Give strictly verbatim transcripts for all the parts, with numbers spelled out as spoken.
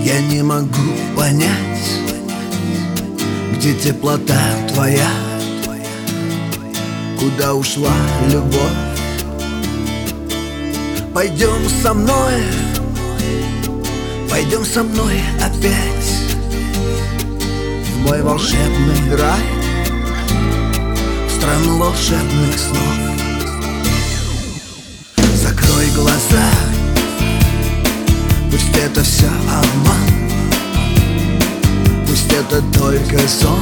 Я не могу понять, где теплота твоя, куда ушла любовь. Пойдем со мной, пойдем со мной опять в мой волшебный рай, в страну волшебных снов. Закрой глаза, пусть это все обман, пусть это только сон,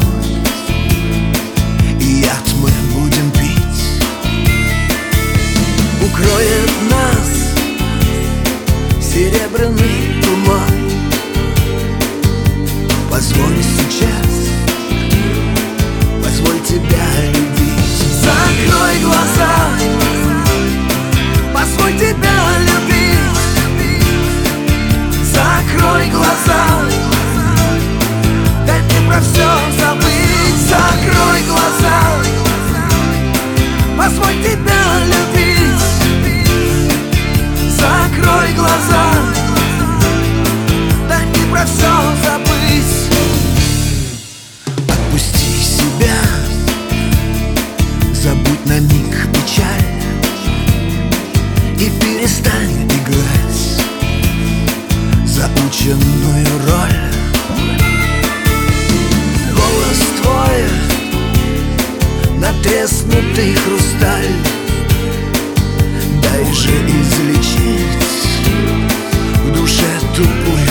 и яд мы будем пить. Укроет нас серебряный туман. Позволь сейчас, позволь тебя любить. Закрой глаза, позволь тебя любить. Закрой глаза, дай мне про все забыть. Закрой глаза, позволь тебя любить. Закрой глаза, дай мне про все забыть. Отпусти себя, забудь на миг печаль и перестань играть заученную роль. Голос твой, натреснутый хрусталь, дай же излечить в душе тупую